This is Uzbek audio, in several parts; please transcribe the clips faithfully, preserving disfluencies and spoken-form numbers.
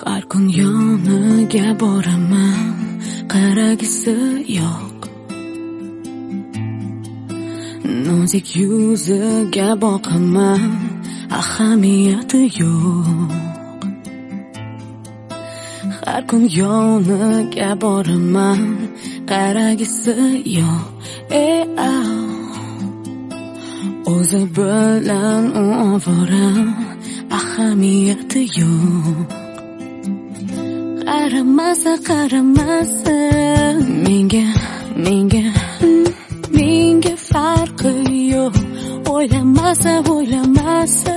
Har kun yoniga boraman, qaragisi yo'q. Nozik yuziga boqaman, ahamiyati yo'q. Har kun yoniga boraman, qaragisi yo'q. Ey o'zi bilan u ovora, ahamiyati yo'q. Qaramasa, qaramasa menga, menga, menga farqi yo'q. O'ylamasa, o'ylamasa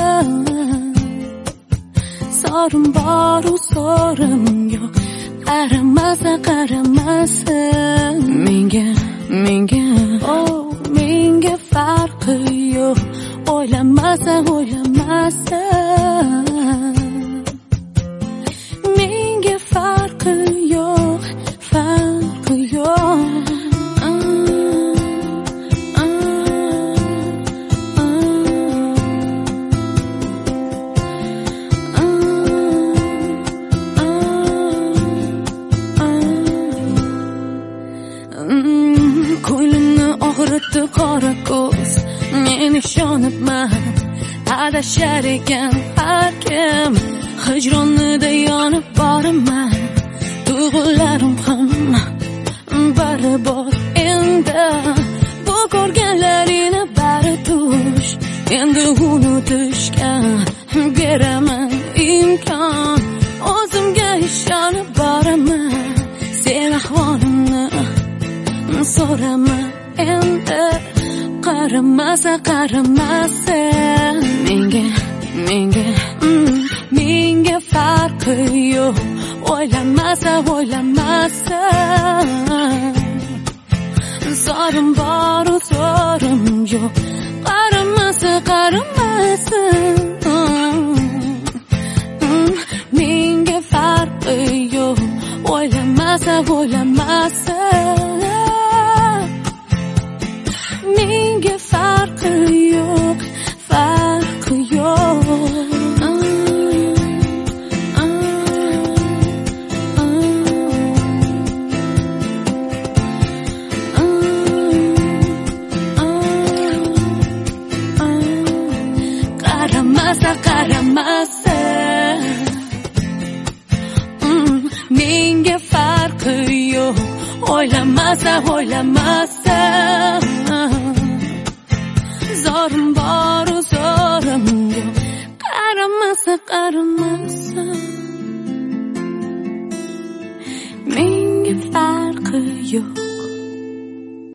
sorim bor, sorim yo'q. Qaramasa, qaramasa menga, menga, oh menga farqi yo'q. O'ylamasa, o'ylamasa menga farqi yo'q, farqi yo'q. Ko'nglimni og'ritdi qora ko'z, men ishonibman adashar ekan har kim. Hijronida yonib boraman, tuyg'ularim ham baribor endi. Bu ko'rganlaringni bari tush, endi unutishga beraman imkon. O'zimga ishonib boraman, sen ahvolimni so'rama endi. Qaramasa, qaramasa menga, menga, mm, menga farqi yo'q. O'ylamasa, o'ylamasa zorim bor, zorim yo'q. Qaramasa, qaramasa mm, menga farqi yo'q. O'ylamasa, o'ylamasa menga farqi yo'q, farqi yo'q. Qaramasa, qaramasa mm, menga farqi yo'q. O'ylamasa, o'ylamasa zorim bor, zorim yo'q. Qaramasa, qaramasa menga farqi yo'q.